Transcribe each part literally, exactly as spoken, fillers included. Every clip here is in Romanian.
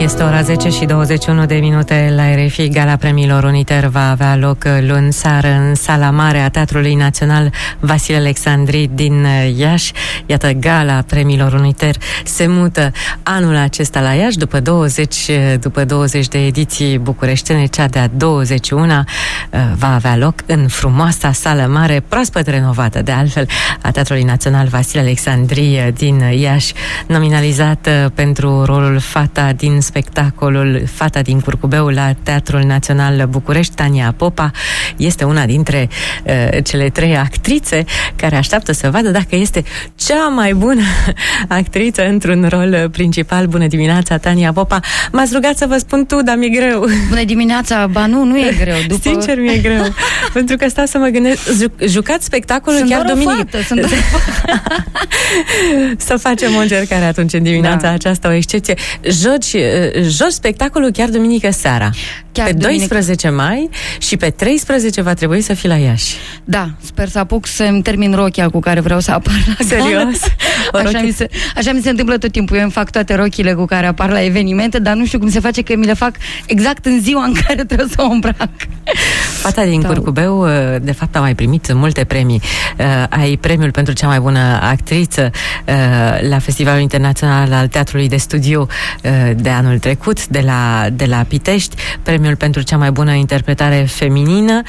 Este ora zece și douăzeci și unu de minute la R F I. Gala Premiilor Uniter va avea loc luni seară în sala mare a Teatrului Național Vasile Alexandri din Iași. Iată, Gala Premiilor Uniter se mută anul acesta la Iași după douăzeci, după douăzeci de ediții bucureștene. Cea de-a douăzeci și una va avea loc în frumoasa sală mare, proaspăt renovată de altfel, a Teatrului Național Vasile Alexandri din Iași, nominalizată pentru rolul fata din spectacolul Fata din Curcubeu la Teatrul Național București. Tania Popa este una dintre uh, cele trei actrițe care așteaptă să vadă dacă este cea mai bună actriță într-un rol principal. Bună dimineața, Tania Popa! M-ați rugat să vă spun tu, dar mi-e greu. Bună dimineața! Ba nu, nu e greu. După... Sincer, mi-e greu. Pentru că stau să mă gândesc. Ju- jucați spectacolul sunt chiar duminică. Fată, sunt Să facem o încercare atunci în dimineața da. aceasta, o excepție. Joci, joci spectacolul chiar duminică seara. Chiar pe duminică. doisprezece mai și pe treisprezece va trebui să fii la Iași. Da, sper să apuc să-mi termin rochia cu care vreau să apar la Serios? Așa mi, se, așa mi se întâmplă tot timpul. Eu îmi fac toate rochile cu care apar la evenimente, dar nu știu cum se face că mi le fac exact în ziua în care trebuie să o îmbrac. Fata din da. Curcubeu, de fapt, a mai primit multe premii. Ai premiul pentru cea mai bună actriță la Festivalul Internațional al Teatrului de Studiu de anul trecut, de la, de la Pitești, premiul pentru cea mai bună interpretare feminină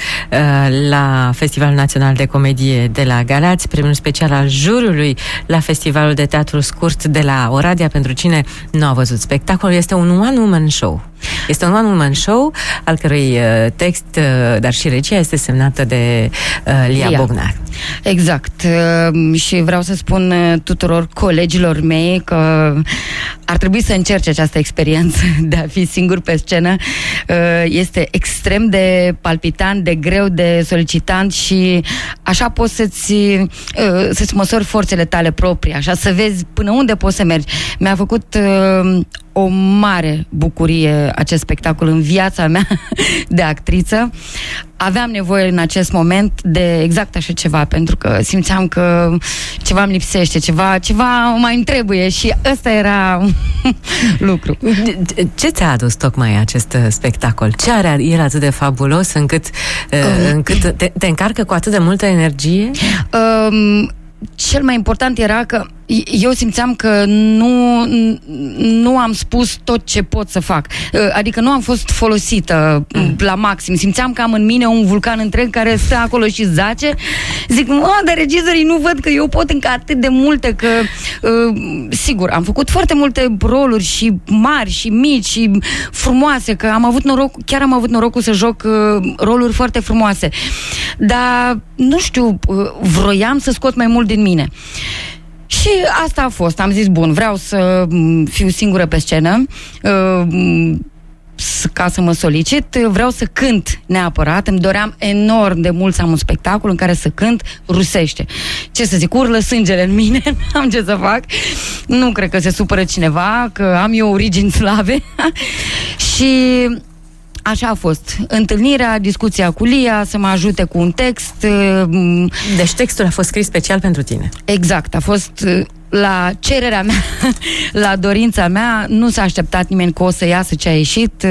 la Festivalul Național de Comedie de la Galați, premiul special al juriului la Festivalul de Teatru Scurt de la Oradea. Pentru cine nu a văzut spectacolul, este un one-woman show. Este un one-woman show al cărui uh, text, uh, dar și regia este semnată de uh, Lia, Lia Bognar. Exact. Uh, și vreau să spun uh, tuturor colegilor mei că ar trebui să încerce această experiență de a fi singur pe scenă. Uh, este extrem de palpitant, de greu, de solicitant și așa poți să-ți, uh, să-ți măsori forțele tale proprii, așa să vezi până unde poți să mergi. Mi-a făcut uh, o mare bucurie acest spectacol în viața mea de actriță. Aveam nevoie în acest moment de exact așa ceva, pentru că simțeam că ceva îmi lipsește, ceva, ceva mai îmi trebuie și ăsta era lucru. Ce ți-a adus tocmai acest spectacol? Ce are el atât de fabulos încât, um, încât te, te încarcă cu atât de multă energie? Um, cel mai important era că eu simțeam că nu, nu am spus tot ce pot să fac. Adică nu am fost folosită mm. la maxim. Simțeam că am în mine un vulcan întreg care stă acolo și zace. Zic, mă, dar regizorii nu văd că eu pot încă atât de multe, că uh, sigur, am făcut foarte multe roluri și mari și mici și frumoase, că am avut noroc, chiar am avut norocul să joc uh, roluri foarte frumoase. Dar, nu știu, uh, vroiam să scot mai mult din mine. Și asta a fost. Am zis, bun, vreau să fiu singură pe scenă, ca să mă solicit, vreau să cânt neapărat. Îmi doream enorm de mult să am un spectacol în care să cânt rusește. Ce să zic, urlă sângele în mine, nu am ce să fac. Nu cred că se supără cineva, că am eu origini slave. Și așa a fost. Întâlnirea, discuția cu Lia, să mă ajute cu un text. Deci textul a fost scris special pentru tine. Exact, a fost la cererea mea, la dorința mea. Nu s-a așteptat nimeni că o să iasă ce a ieșit.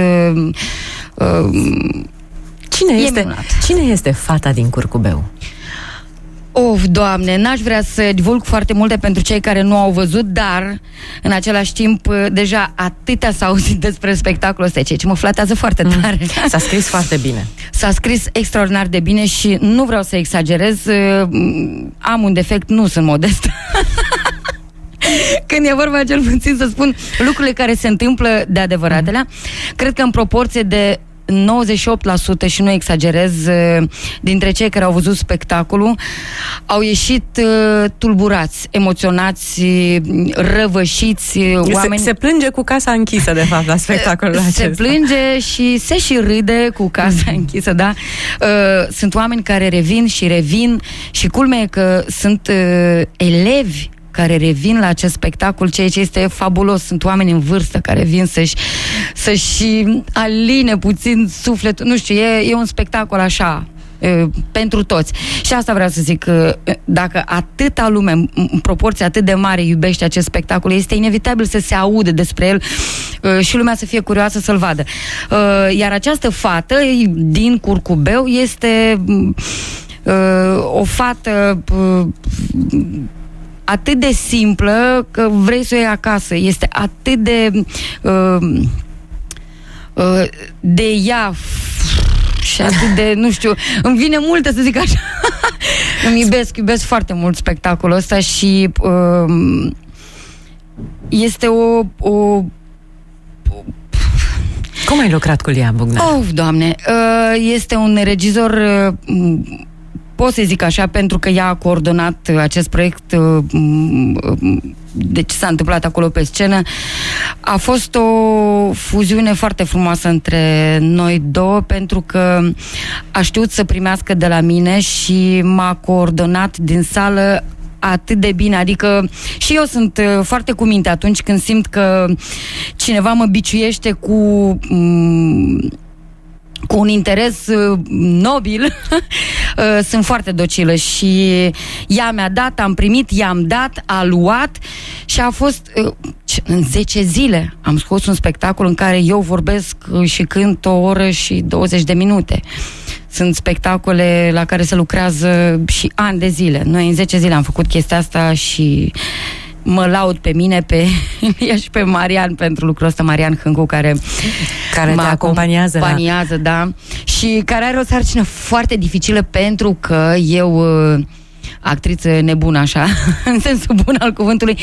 Cine este, cine este Fata din Curcubeu? Of, Doamne, n-aș vrea să divulg foarte multe pentru cei care nu au văzut, dar în același timp deja atâtea s-a auzit despre spectacolul ăsta, ceea ce mă flatează foarte tare. Mm. S-a scris foarte bine. S-a scris extraordinar de bine și nu vreau să exagerez, am un defect, nu sunt modestă. Când e vorba cel puțin să spun lucrurile care se întâmplă de adevăratele, mm. cred că în proporție de nouăzeci și opt la sută, și nu exagerez, dintre cei care au văzut spectacolul au ieșit tulburați, emoționați, răvășiți. Oameni... Se, se plânge cu casa închisă, de fapt, la spectacolul se acesta. Se plânge și se și râde cu casa mm-hmm. închisă, da? Sunt oameni care revin și revin și culmea e că sunt elevi care revin la acest spectacol, ceea ce este fabulos. Sunt oameni în vârstă care vin să-și, să-și aline puțin sufletul. Nu știu, e, e un spectacol așa pentru toți. Și asta vreau să zic, că dacă atâta lume, în proporție atât de mare, iubește acest spectacol, este inevitabil să se aude despre el și lumea să fie curioasă să-l vadă. Iar această fată din Curcubeu este o fată atât de simplă că vrei să o iei acasă. Este atât de de ea și atât de, nu știu, îmi vine multe să zic așa. Îmi iubesc, iubesc foarte mult spectacolul ăsta și uh, este o, o Cum ai lucrat cu Lia Bugnar? Oh, Doamne, uh, este un regizor, uh, pot să zic așa, pentru că ea a coordonat acest proiect, uh, de ce s-a întâmplat acolo pe scenă. A fost o fuziune foarte frumoasă între noi două, pentru că a știut să primească de la mine și m-a coordonat din sală atât de bine, adică și eu sunt foarte cu minte atunci când simt că cineva mă biciuiește cu cu un interes nobil. Sunt foarte docilă și ea mi-a dat, am primit, i-am dat, a luat și a fost în zece zile am scos un spectacol în care eu vorbesc și cânt o oră și douăzeci de minute. Sunt spectacole la care se lucrează și ani de zile. Noi în zece zile am făcut chestia asta și mă laud pe mine, pe ea și pe Marian pentru lucrul ăsta, Marian Hâncu, care, care mă te acompaniază, acompaniază la... da, și care are o sarcină foarte dificilă pentru că eu, actriță nebună așa, în sensul bun al cuvântului,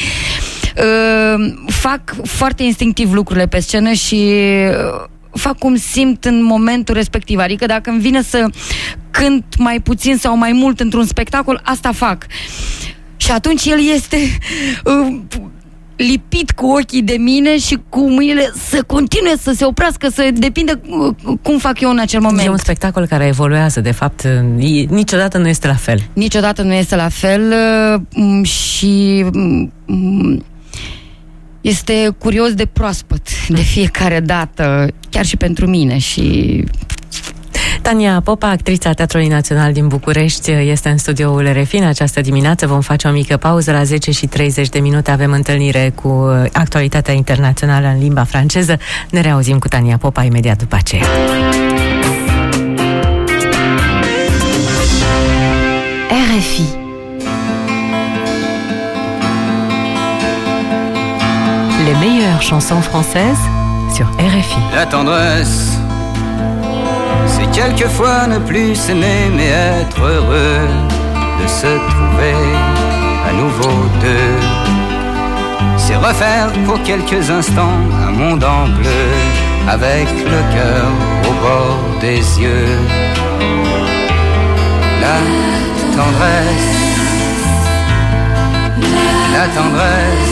fac foarte instinctiv lucrurile pe scenă și fac cum simt în momentul respectiv. Adică dacă îmi vine să cânt mai puțin sau mai mult într-un spectacol, asta fac. Și atunci el este uh, lipit cu ochii de mine și cu mâinile să continue să se oprească, să depinde uh, cum fac eu în acel moment. E un spectacol care evoluează, de fapt, niciodată nu este la fel. Niciodată nu este la fel uh, și uh, este curios de proaspăt de fiecare dată, chiar și pentru mine. Și Tania Popa, actrița Teatrului Național din București, este în studioul R F I în această dimineață. Vom face o mică pauză. La zece și treizeci de minute avem întâlnire cu actualitatea internațională în limba franceză. Ne reauzim cu Tania Popa imediat după aceea. R F I. Les meilleures chansons françaises sur R F I. La tendresse, c'est quelquefois ne plus s'aimer mais être heureux de se trouver à nouveau deux. C'est refaire pour quelques instants un monde en bleu avec le cœur au bord des yeux. La tendresse, la tendresse,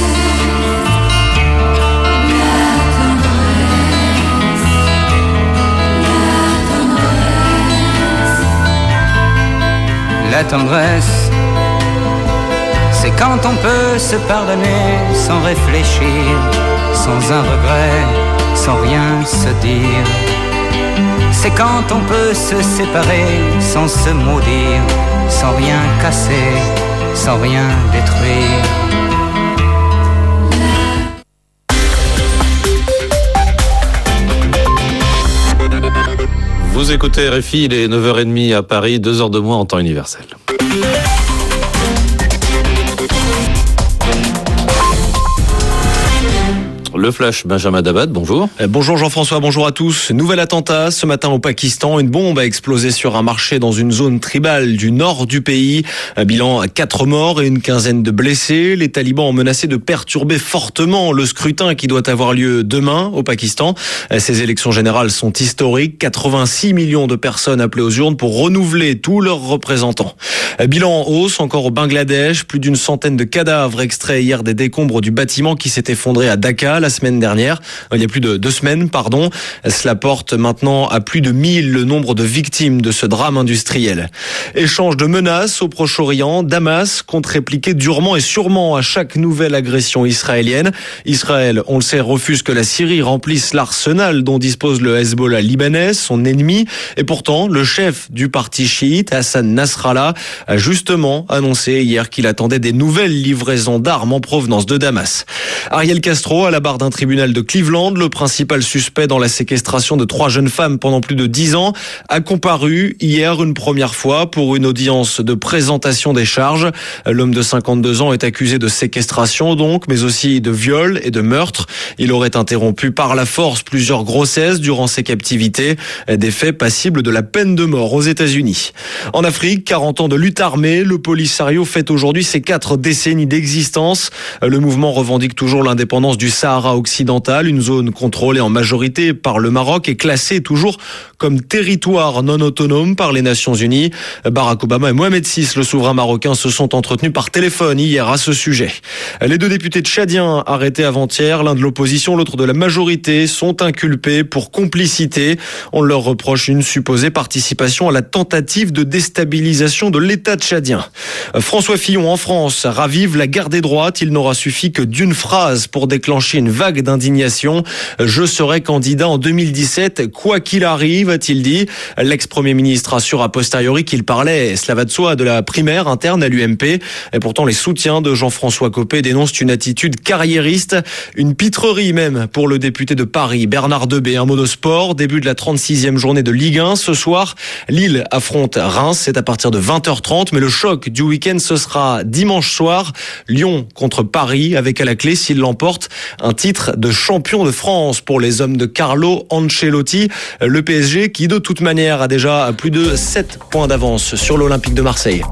la tendresse, c'est quand on peut se pardonner sans réfléchir, sans un regret, sans rien se dire. C'est quand on peut se séparer sans se maudire, sans rien casser, sans rien détruire. Vous écoutez R F I, il est neuf heures trente à Paris, deux heures de moins en temps universel. Le Flash, Benjamin Dabad, bonjour. Bonjour Jean-François, bonjour à tous. Nouvel attentat ce matin au Pakistan. Une bombe a explosé sur un marché dans une zone tribale du nord du pays. Un bilan à quatre morts et une quinzaine de blessés. Les talibans ont menacé de perturber fortement le scrutin qui doit avoir lieu demain au Pakistan. Ces élections générales sont historiques. quatre-vingt-six millions de personnes appelées aux urnes pour renouveler tous leurs représentants. Bilan en hausse encore au Bangladesh. Plus d'une centaine de cadavres extraits hier des décombres du bâtiment qui s'est effondré à Dhaka. La semaine dernière, il y a plus de deux semaines, pardon. Cela porte maintenant à plus de mille le nombre de victimes de ce drame industriel. Échange de menaces au Proche-Orient, Damas compte répliquer durement et sûrement à chaque nouvelle agression israélienne. Israël, on le sait, refuse que la Syrie remplisse l'arsenal dont dispose le Hezbollah libanais, son ennemi. Et pourtant, le chef du parti chiite, Hassan Nasrallah, a justement annoncé hier qu'il attendait des nouvelles livraisons d'armes en provenance de Damas. Ariel Castro, à la barre d'un tribunal de Cleveland, le principal suspect dans la séquestration de trois jeunes femmes pendant plus de dix ans, a comparu hier une première fois pour une audience de présentation des charges. L'homme de cinquante-deux ans est accusé de séquestration donc, mais aussi de viol et de meurtre. Il aurait interrompu par la force plusieurs grossesses durant ses captivités, des faits passibles de la peine de mort aux États-Unis. En Afrique, quarante ans de lutte armée, le Polisario fête aujourd'hui ses quatre décennies d'existence. Le mouvement revendique toujours l'indépendance du Sahara occidental, une zone contrôlée en majorité par le Maroc et classée toujours comme territoire non autonome par les Nations Unies. Barack Obama et Mohamed six, le souverain marocain, se sont entretenus par téléphone hier à ce sujet. Les deux députés tchadiens arrêtés avant-hier, l'un de l'opposition, l'autre de la majorité, sont inculpés pour complicité. On leur reproche une supposée participation à la tentative de déstabilisation de l'État tchadien. François Fillon en France ravive la guerre des droites. Il n'aura suffi que d'une phrase pour déclencher une vague d'indignation. Je serai candidat en deux mille dix-sept, quoi qu'il arrive, a-t-il dit. L'ex-premier ministre assure a posteriori qu'il parlait, cela va de soi, de la primaire interne à l'U M P. Et pourtant, les soutiens de Jean-François Copé dénoncent une attitude carriériste, une pitrerie même pour le député de Paris, Bernard Debé. Un mot de sport, début de la trente-sixième journée de Ligue un. Ce soir, Lille affronte Reims, c'est à partir de vingt heures trente, mais le choc du week-end, ce sera dimanche soir. Lyon contre Paris, avec à la clé, s'il l'emporte, un titre de champion de France pour les hommes de Carlo Ancelotti. Le P S G qui, de toute manière, a déjà plus de sept points d'avance sur l'Olympique de Marseille.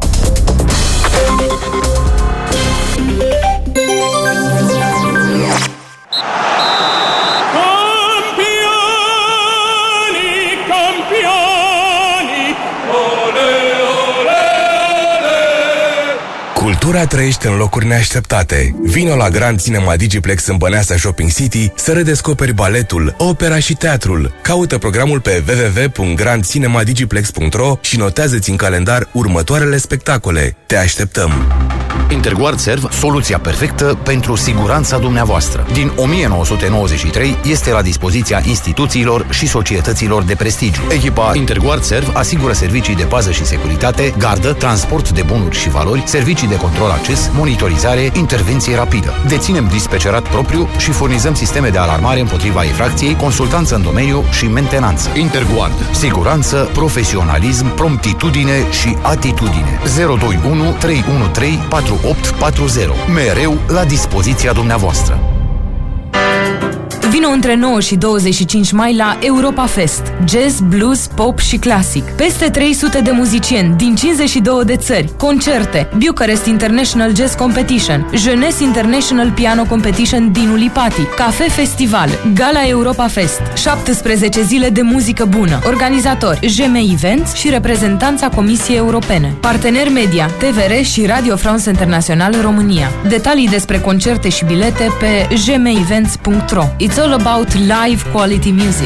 Cultura trăiește în locuri neașteptate. Vino la Grand Cinema Digiplex în Băneasa Shopping City să redescoperi baletul, opera și teatrul. Caută programul pe w w w punct grand cinema digiplex punct r o și notează-ți în calendar următoarele spectacole. Te așteptăm! Interguard Serv, soluția perfectă pentru siguranța dumneavoastră. Din o mie nouă sute nouăzeci și trei este la dispoziția instituțiilor și societăților de prestigiu. Echipa Interguard Serv asigură servicii de pază și securitate, gardă, transport de bunuri și valori, servicii de control acces, monitorizare, intervenție rapidă. Deținem dispecerat propriu și furnizăm sisteme de alarmare împotriva infracției, consultanță în domeniu și mentenanță. Interguard. Siguranță, profesionalism, promptitudine și atitudine. zero doi unu trei unu trei patru opt patru zero. Mereu la dispoziția dumneavoastră. Vino între nouă și douăzeci și cinci mai la Europa Fest. Jazz, blues, pop și clasic. Peste trei sute de muzicieni din cincizeci și două de țări. Concerte. Bucharest International Jazz Competition. Jeunesse International Piano Competition din Ulipati. Cafe Festival. Gala Europa Fest. șaptesprezece zile de muzică bună. Organizatori J M Events și reprezentanța Comisiei Europene. Partener media T V R și Radio France International România. Detalii despre concerte și bilete pe j m events punct r o. It's all about live quality music.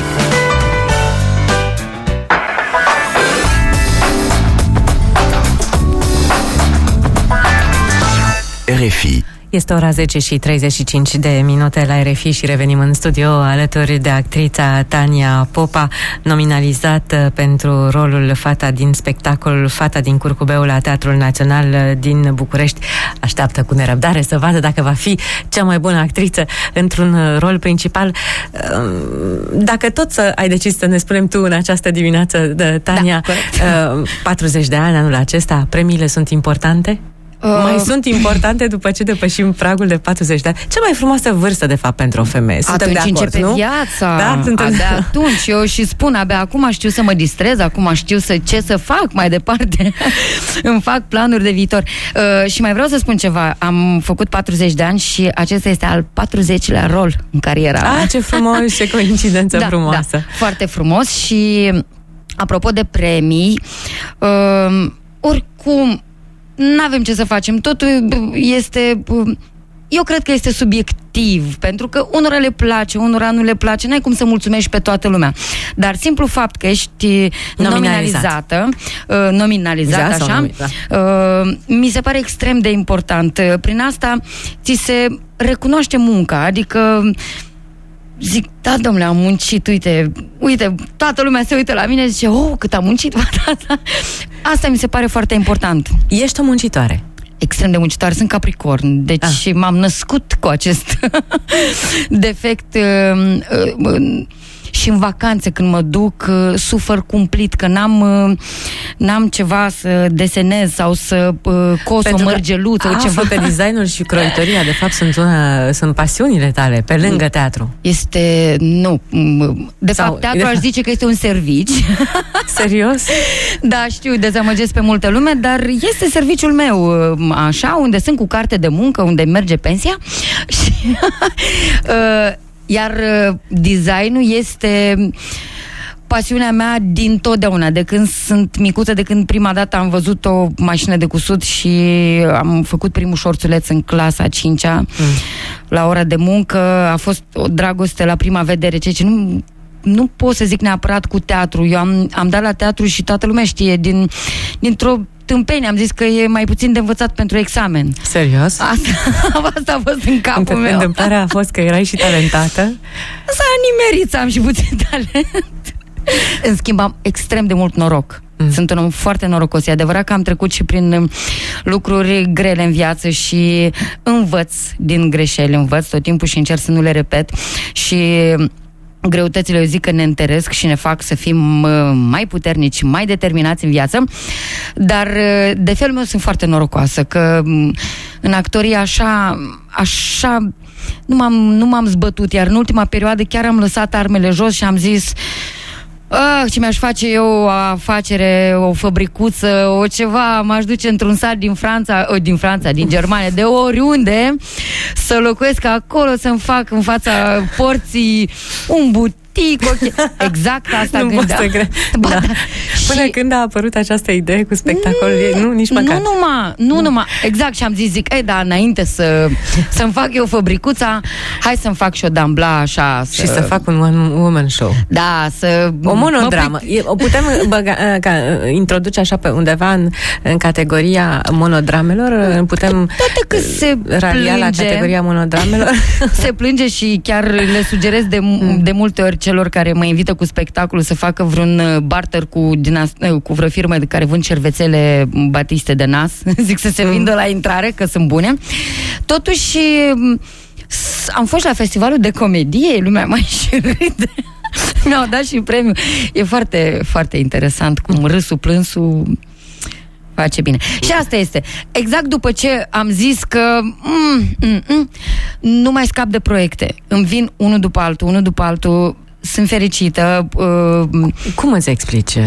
R F I. Este ora zece și treizeci și cinci de minute la R F I și revenim în studio alături de actrița Tania Popa, nominalizată pentru rolul Fata din spectacolul Fata din Curcubeu la Teatrul Național din București. Așteaptă cu nerăbdare să vadă dacă va fi cea mai bună actriță într-un rol principal. Dacă tot să ai decis să ne spunem tu în această dimineață, de Tania, da, patruzeci de ani anul acesta, premiile sunt importante? Uh, mai sunt importante după ce depășim pragul de patruzeci de ani. Cea mai frumoasă vârstă, de fapt, pentru o femeie. Suntem atunci de acord, începe nu? viața. Da, suntem... Abia atunci. Eu și spun, abia acum știu să mă distrez, acum știu să, ce să fac mai departe. Îmi fac planuri de viitor. Uh, și mai vreau să spun ceva. Am făcut patruzeci de ani și acesta este al patruzecilea rol în cariera mea. Ah, ce frumos, ce coincidență da, frumoasă. Da, foarte frumos. Și apropo de premii, uh, oricum n-avem ce să facem. Totul este... eu cred că este subiectiv, pentru că unora le place, unora nu le place, n-ai cum să mulțumești pe toată lumea. Dar simplu fapt că ești nominalizată, uh, nominalizată, exact, așa, uh, mi se pare extrem de important. Prin asta ți se recunoaște munca, adică zic, da, domnule, am muncit, uite, uite, toată lumea se uită la mine și zice, oh, cât am muncit. Asta mi se pare foarte important. Ești o muncitoare. Extrem de muncitoare, sunt Capricorn, deci ah. m-am născut cu acest defect uh, uh, și în vacanțe când mă duc uh, sufăr cumplit că n-am uh, n-am ceva să desenez sau să uh, cos o mărgeluță sau ceva. Că designul și croitoria de fapt sunt, una, sunt pasiunile tale pe lângă teatru. Este, nu, de sau, fapt teatru de aș zice că este un serviciu. Serios? Da, știu, dezamăgesc pe multă lume, dar este serviciul meu, așa, unde sunt cu carte de muncă, unde merge pensia și uh, iar designul este pasiunea mea din totdeauna, de când sunt micuță, de când prima dată am văzut o mașină de cusut și am făcut primul șorțuleț în clasa a cincea, mm. la ora de muncă. A fost o dragoste la prima vedere, ceea ce nu nu pot să zic neapărat cu teatru. Eu am, am dat la teatru și toată lumea știe, din, dintr-o tâmpenie am zis că e mai puțin de învățat pentru examen. Serios? Asta, asta a fost în capul Întâmpl- meu. Întâmplarea a fost că erai și talentată? S-a nimerit să am și puțin talent. În schimb, am extrem de mult noroc. Mm. Sunt un om foarte norocos. E adevărat că am trecut și prin lucruri grele în viață și învăț din greșeli, învăț tot timpul și încerc să nu le repet. Și greutățile, eu zic că ne întăresc și ne fac să fim mai puternici, mai determinați în viață, dar de felul meu sunt foarte norocoasă, că în actorie așa, așa nu m-am, nu m-am zbătut, iar în ultima perioadă chiar am lăsat armele jos și am zis, ah, ce mi-aș face eu o afacere, o fabricuță, o ceva, m-aș duce într-un sat din Franța, o, din Franța, din Germania, de oriunde, să locuiesc acolo, să-mi fac în fața porții un butic, okay. Exact asta nu gândeam. Pot să cre... ba, da. da. Până și... când a apărut această idee cu spectacolul, nu, nu nici măcar. Nu numai, nu, nu numai, exact, și am zis, zic, ei, da, înainte să, să-mi fac eu fabricuța, hai să-mi fac și o dambla așa. Să... Și să fac un one-woman show. Da, să... O monodramă. Mă... O putem băga, ca, introduce așa pe undeva în, în categoria monodramelor? Putem toate că se ralia la categoria monodramelor? Se plânge și chiar le sugerez de, de multe ori celor care mă invită cu spectacolul să facă vreun barter cu, din, cu vreo firmă de care vând cervețele batiste de nas. Zic să se vindă la intrare, că sunt bune. Totuși, am fost la festivalul de comedie, lumea mai și râde. Mi-au dat și premiu. E foarte, foarte interesant cum râsul, plânsul face bine. Și asta este. Exact după ce am zis că mm, mm, mm, nu mai scap de proiecte. Îmi vin unul după altul, unul după altul. Sunt fericită. Uh, Cum îți explici?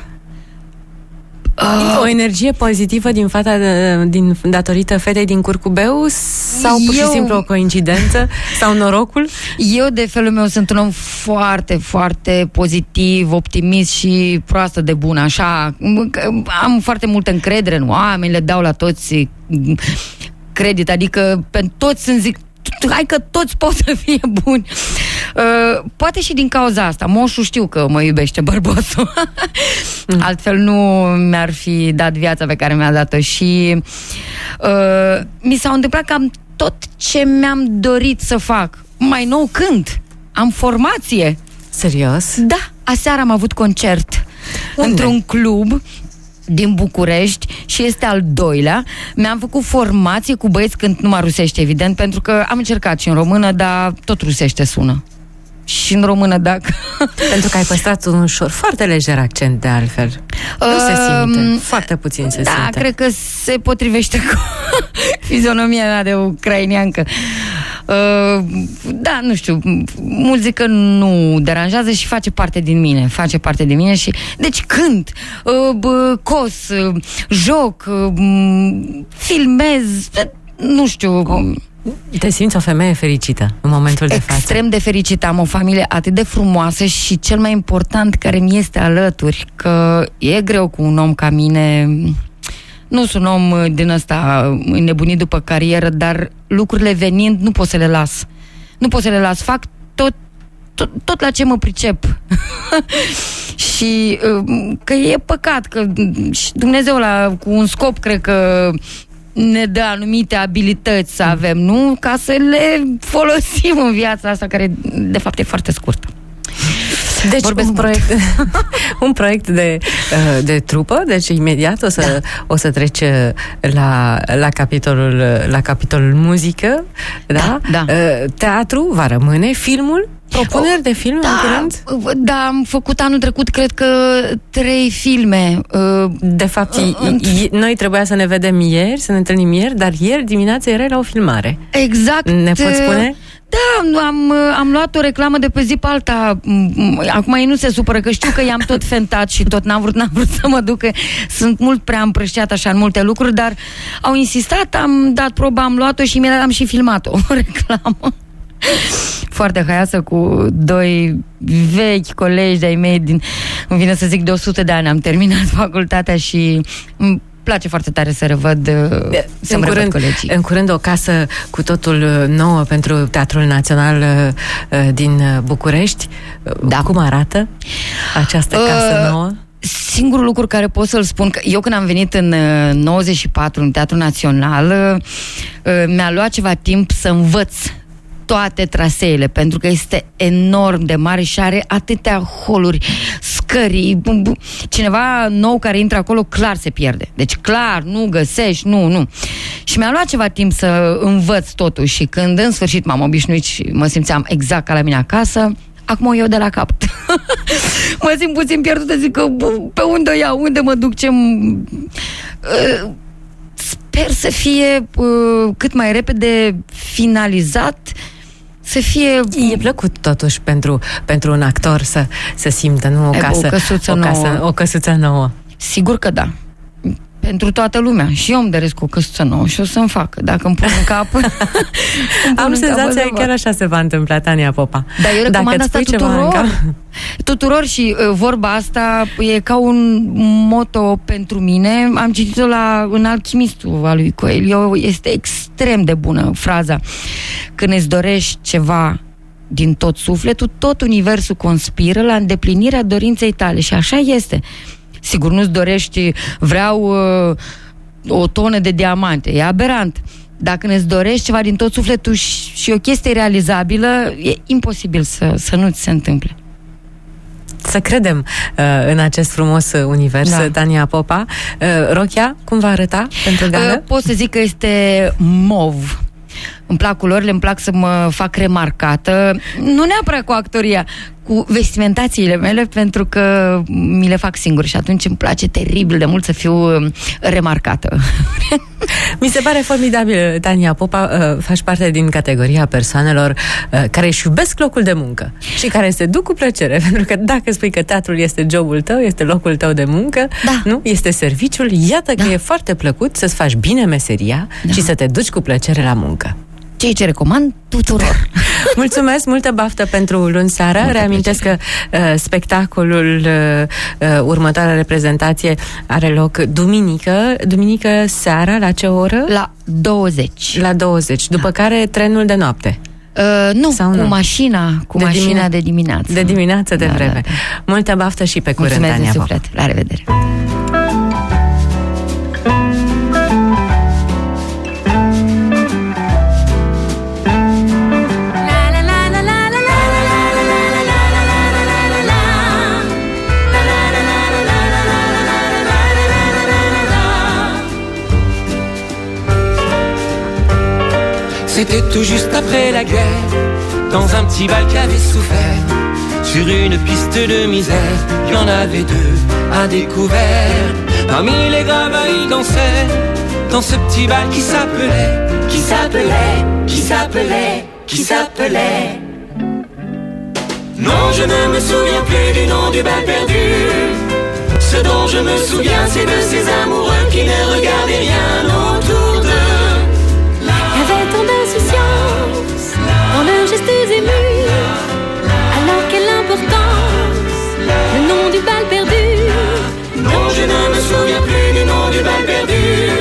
Uh, o energie pozitivă din fata de, din, datorită fetei din Curcubeu sau pur și eu, simplu o coincidență sau norocul? Eu de felul meu sunt un om foarte, foarte pozitiv, optimist și proastă de bun, așa. Am foarte multă încredere în oameni, le dau la toți credit, adică pe toți îmi zic, hai că toți pot să fie buni. Uh, poate și din cauza asta. Moșul știu că mă iubește, bărbosul. mm. Altfel nu mi-ar fi dat viața pe care mi-a dat-o. Și uh, mi s-a întâmplat că am tot ce mi-am dorit să fac. Mai nou cânt. Am formație. Serios? Da. Aseară am avut concert. Unde? Într-un club din București și este al doilea. Mi-am făcut formație cu băieți cânt numai rusește, evident, pentru că am încercat și în română, dar tot rusește sună. Și în română, dacă... Pentru că ai păstrat un ușor, foarte lejer accent, de altfel. Uh, nu se simte. Foarte puțin se da, simte. Da, cred că se potrivește cu fizionomia mea de ucraineancă. Uh, da, nu știu, mulți zic că nu deranjează și face parte din mine, face parte din mine și, deci cânt, uh, bă, cos, uh, joc, uh, filmez, nu știu. Te simți o femeie fericită în momentul de față? Extrem de fericită, am o familie atât de frumoasă și cel mai important care mi este alături, că e greu cu un om ca mine. Nu sunt om din ăsta înnebunit după carieră, dar lucrurile venind nu pot să le las. Nu pot să le las. Fac tot, tot, tot la ce mă pricep. Și că e păcat că și Dumnezeu la, cu un scop, cred că ne dă anumite abilități să avem, nu? Ca să le folosim în viața asta, care de fapt e foarte scurtă. Deci un proiect, un proiect de, de trupă, deci imediat o să, da. o să treci la, la, capitolul, la capitolul muzică, da? Da, da. Teatru va rămâne, filmul, propuneri de film da, în curând? Da, am făcut anul trecut, cred că trei filme. De fapt, uh, noi trebuia să ne vedem ieri, să ne întâlnim ieri, dar ieri dimineața erai la o filmare. Exact. Ne poți spune? Da, am, am luat o reclamă de pe zi pe alta. Acum ei nu se supără, că știu că i-am tot fentat și tot n-am vrut, n-am vrut să mă duc, că sunt mult prea împrăștiat așa în multe lucruri, dar au insistat, am dat proba, am luat-o și imediat am și filmat-o, o reclamă. Foarte haioasă, cu doi vechi colegi de-ai mei din, îmi vine să zic, de o sută de ani am terminat facultatea și îmi place foarte tare să revăd, să în curând, colegii. În curând o casă cu totul nouă pentru Teatrul Național din București. Da. Cum arată această casă uh, nouă? Singurul lucru care pot să-l spun, că eu când am venit în nouăzeci și patru în Teatrul Național, mi-a luat ceva timp să învăț toate traseele, pentru că este enorm de mare și are atâtea holuri, scări. Cineva nou care intră acolo clar se pierde. Deci clar, nu găsești, nu, nu. Și mi-a luat ceva timp să învăț totul și când în sfârșit m-am obișnuit și mă simțeam exact ca la mine acasă, acum o iau de la capăt. Mă simt puțin pierdută, zic că pe unde o iau, unde mă duc, ce... Sper să fie cât mai repede finalizat, să fie... E plăcut totuși pentru, pentru un actor să, să simtă, nu, o casă, o căsuță, o, casă, nouă. o căsuță nouă. Sigur că da. Pentru toată lumea. Și eu îmi doresc o căsuță nouă și o să-mi fac. Dacă îmi pun în cap... Am senzația că chiar așa se va întâmpla, Tania Popa. Dar eu recomand asta tuturor. Tuturor și uh, vorba asta e ca un motto pentru mine. Am citit-o la, în Alchimistul al lui Coelho. Este extrem de bună fraza. Când îți dorești ceva din tot sufletul, tot universul conspiră la îndeplinirea dorinței tale. Și așa este. Sigur, nu-ți dorești, vreau uh, o tonă de diamante. E aberant. Dacă îți dorești ceva din tot sufletul și, și o chestie realizabilă, e imposibil să, să nu ți se întâmple. Să credem uh, în acest frumos univers, da. Tania Popa. Uh, Rochia, cum va arăta pentru gală? Uh, pot să zic că este mov. Îmi plac culorile, îmi plac să mă fac remarcată. Nu neapărat cu actoria, cu vestimentațiile mele, pentru că mi le fac singur și atunci îmi place teribil de mult să fiu remarcată. Mi se pare formidabil, Tania Popa, faci parte din categoria persoanelor care își iubesc locul de muncă și care se duc cu plăcere, pentru că dacă spui că teatrul este jobul tău, este locul tău de muncă, da. Nu? Este serviciul, iată da. Că e foarte plăcut să-ți faci bine meseria da. Și să te duci cu plăcere la muncă. Ceea ce recomand tuturor. Mulțumesc, multă baftă pentru luni seara. Multă Reamintesc plăcere. că uh, spectacolul uh, uh, următoarea reprezentație are loc duminică, duminică seara, la ce oră? La douăzeci. La douăzeci, după da. Care trenul de noapte. Uh, nu, Sau cu nu? mașina, cu de mașina dimine- de dimineață. De dimineață, de da, vreme. Da, da. Multă baftă și pe curând, Mulțumesc Tania din Popa. suflet. La revedere. C'était tout juste après la guerre, dans un petit bal qui avait souffert. Sur une piste de misère, il y en avait deux à découvert. Parmi les gravats, ils dansaient dans ce petit bal qui s'appelait, qui s'appelait, qui s'appelait, qui s'appelait. Non, je ne me souviens plus du nom du bal perdu. Ce dont je me souviens, c'est de ces amoureux qui ne regardaient rien autour d'eux. Il y avait tant d'insouciance dans leurs gestes émus. Alors quelle importance, le nom du bal perdu. Non, je ne me souviens plus du nom du bal perdu.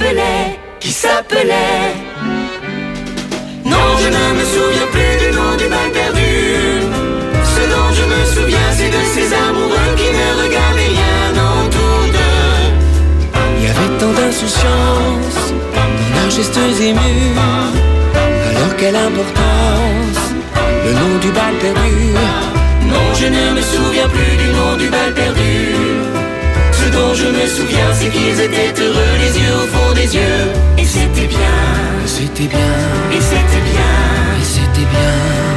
s'appelait, qui s'appelait. Non, je ne me souviens plus du nom du bal perdu. Ce dont je me souviens, c'est de ces amoureux qui ne regardaient rien autour d'eux. Il y avait tant d'insouciance dans leurs gestes émus. Alors quelle importance, le nom du bal perdu. Non, je ne me souviens plus du nom du bal perdu. Ce dont je me souviens, c'est qu'ils étaient heureux, les yeux au fond des yeux. Et c'était bien, c'était bien, et c'était bien, et c'était bien.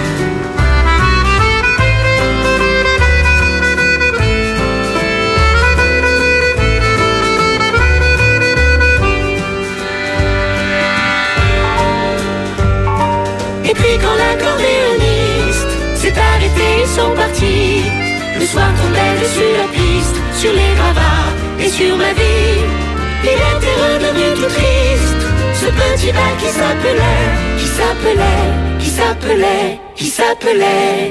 Et puis quand l'accordéoniste s'est arrêté, ils sont partis. Le soir tombait dessus la piste, sur les gravats et sur ma vie. Il était redevenu tout triste, ce petit bal qui s'appelait, qui s'appelait, qui s'appelait, qui s'appelait.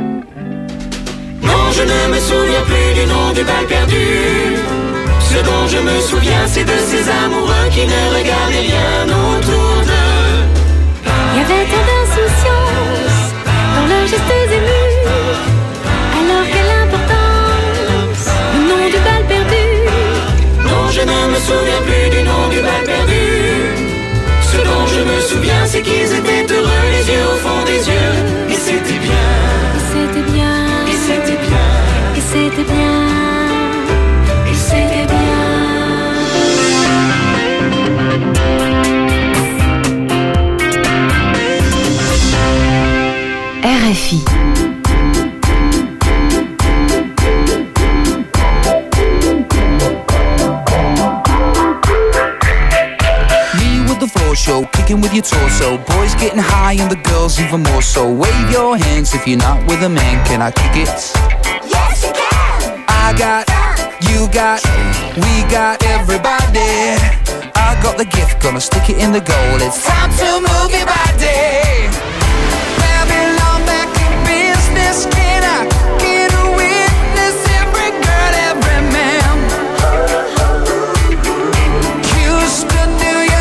Non, je ne me souviens plus du nom du bal perdu. Ce dont je me souviens, c'est de ces amoureux qui ne regardaient rien autour d'eux. Il y avait tant d'insouciance dans leurs gestes émus. Alors quelle importance, le nom du bal perdu. Non, je ne me souviens plus du nom du bal perdu. Ce dont je me souviens, c'est qu'ils étaient heureux, les yeux au fond des yeux. Et c'était bien, et c'était bien, et c'était bien, et c'était bien, et c'était bien. R F I. Show, kicking with your torso. Boys getting high and the girls even more so. Wave your hands if you're not with a man. Can I kick it? Yes, you can. I got, you got, we got everybody. I got the gift, gonna stick it in the goal. It's time to move your body. Babylon back in business. Can I get a witness? Every girl, every man. Houston, New York.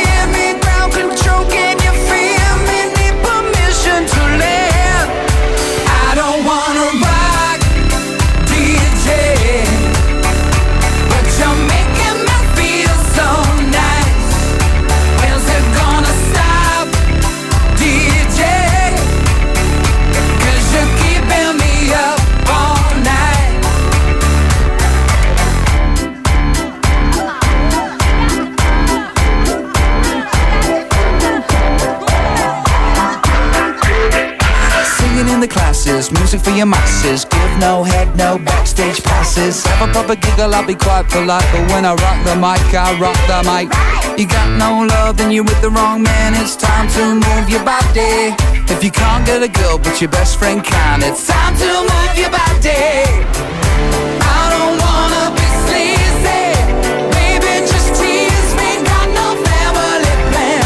The classes, music for your masses. Give no head, no backstage passes. Have a proper giggle, I'll be quite polite. But when I rock the mic, I rock the mic. You got no love, then you're with the wrong man. It's time to move your body. If you can't get a girl, but your best friend can, it's time to move your body. I don't wanna be sleazy. Baby, just tease me. Got no family plan.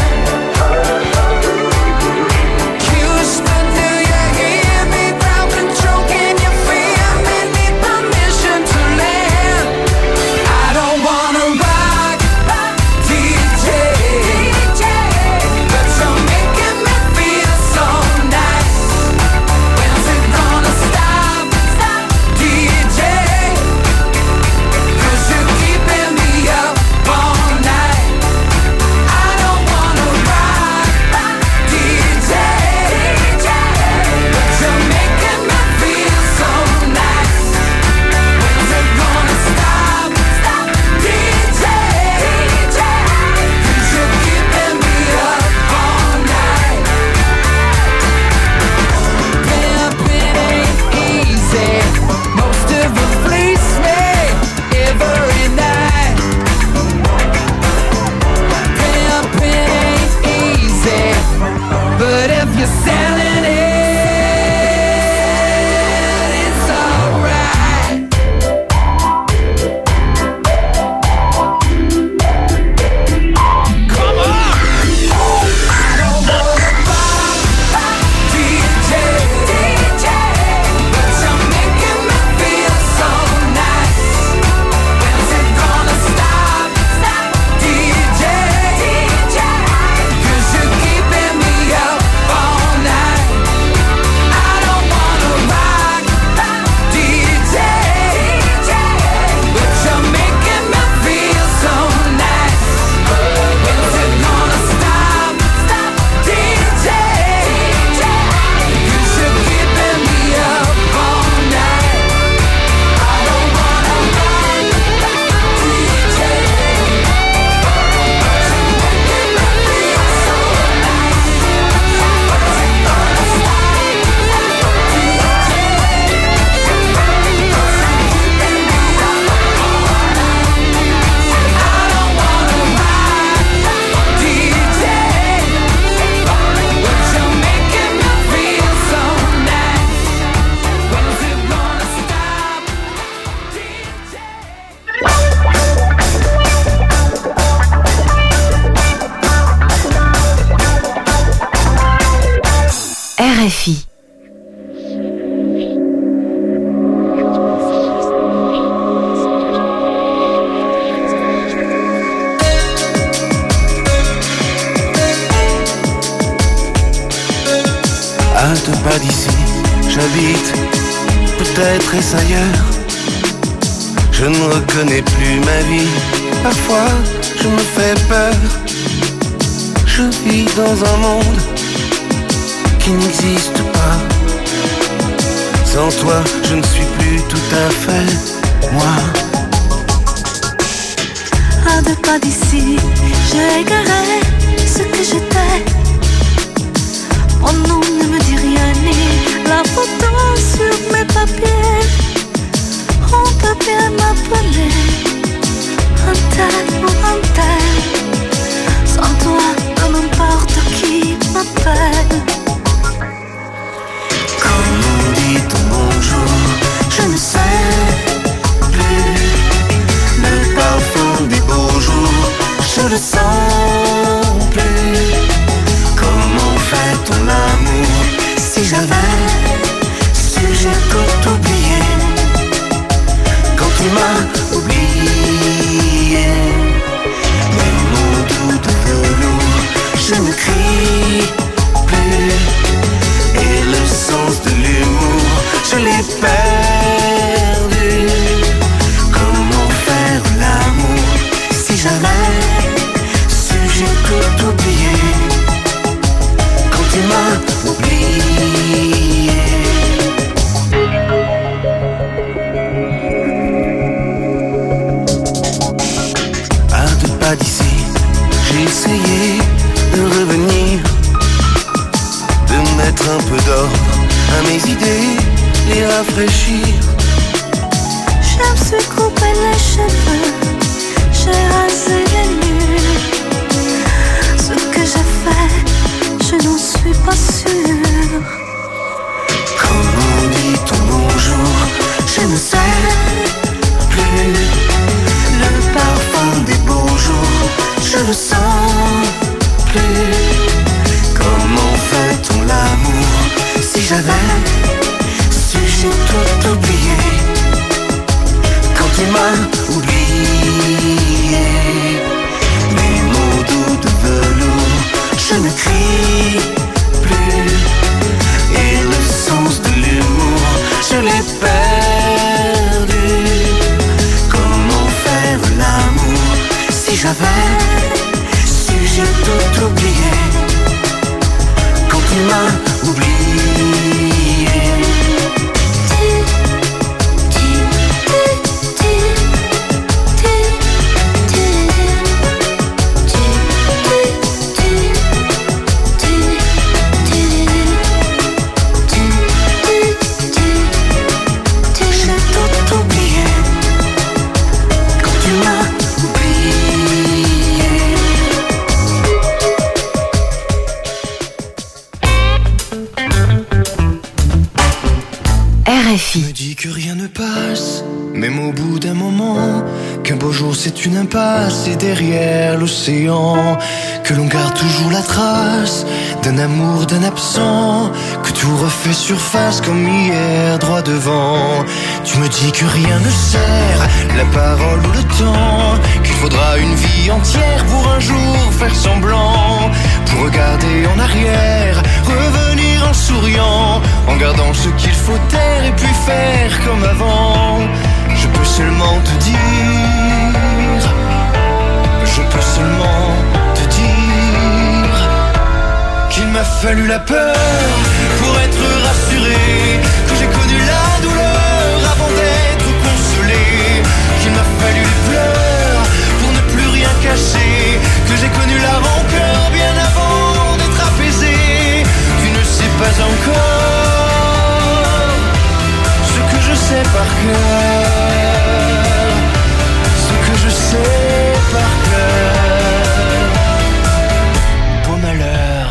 Houston, New York. R F I. À deux pas d'ici, j'habite, peut-être est-ce ailleurs. Je ne reconnais plus ma vie, parfois je me fais peur. Je vis dans un monde qui n'existe pas. Sans toi, je ne suis plus tout à fait moi. À deux pas d'ici, j'ai égaré ce que j'étais. Mon nom ne me dit rien, ni la photo sur mes papiers. On peut bien m'appeler un tel ou un tel. Sans toi, peu n'importe qui m'appelle. Quand on dit ton bonjour, Je ne sais plus le parfum des beaux jours. je le sens plus. Comment fait-on l'amour? si j'avais su, j'ai tout oublié. Quand tu m'as oublié, mes mots doux de velours, Je ne crie plus. Et le sens de l'humour, je l'ai perdu. Comment faire l'amour? si j'avais su, j'ai tout oublié. Quand tu m'as oublié. À deux pas d'ici, j'ai essayé de revenir, de mettre un peu d'ordre à mes idées, les rafraîchir. Je me suis coupé les cheveux, j'ai rasé les murs. Ce que j'ai fait, je n'en suis pas sûre. Quand on dit ton bonjour, Je ne sais plus le parfum des beaux jours. Je le sens plus. Comment fait-on l'amour? si j'avais su, j'ai tout oublié. Quand tu m'as oublié, mes mots doux de velours, Je ne crie plus. Et le sens de l'humour, je l'ai perdu. Comment faire l'amour? si j'avais su, j'ai tout oublié. Quand tu m'as oublié. R F I. Me dis que rien ne passe, même au bout d'un moment, qu'un beau jour c'est une impasse et derrière l'océan, que l'on garde toujours la trace d'un amour, d'un absent, que tout refait surface comme hier droit devant. Tu me dis que rien ne sert, la parole ou le temps, qu'il faudra une vie entière pour un jour faire semblant, pour regarder en arrière, revenir en souriant, en gardant ce qu'il faut taire et puis faire comme avant. Je peux seulement te dire, je peux seulement te dire qu'il m'a fallu la peur pour être rassuré, que j'ai connu la douleur avant d'être consolé, qu'il m'a fallu les pleurs pour ne plus rien cacher, que j'ai connu la rancœur bien avant d'être apaisé. Tu ne sais pas encore ce que je sais par cœur, ce que je sais par cœur. Beau malheur.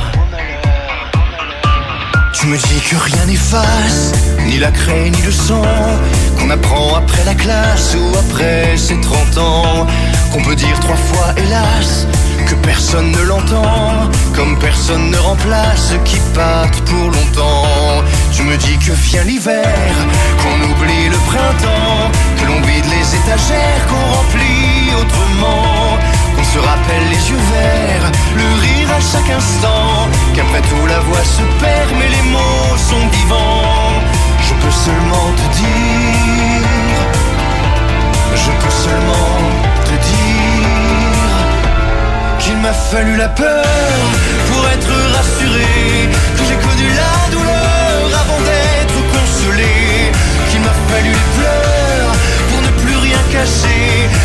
Tu me dis que rien n'efface, ni la craie ni le sang, qu'on apprend après la classe ou après ses trente ans, qu'on peut dire trois fois hélas, que personne ne l'entend, comme personne ne remplace qui pâte pour longtemps. Tu me dis que vient l'hiver, qu'on oublie le printemps, que l'on vide les étagères, qu'on remplit autrement, qu'on se rappelle les yeux verts, le rire à chaque instant, qu'après tout la voix se perd mais les mots sont vivants. Je peux seulement te dire, je peux seulement te dire qu'il m'a fallu la peur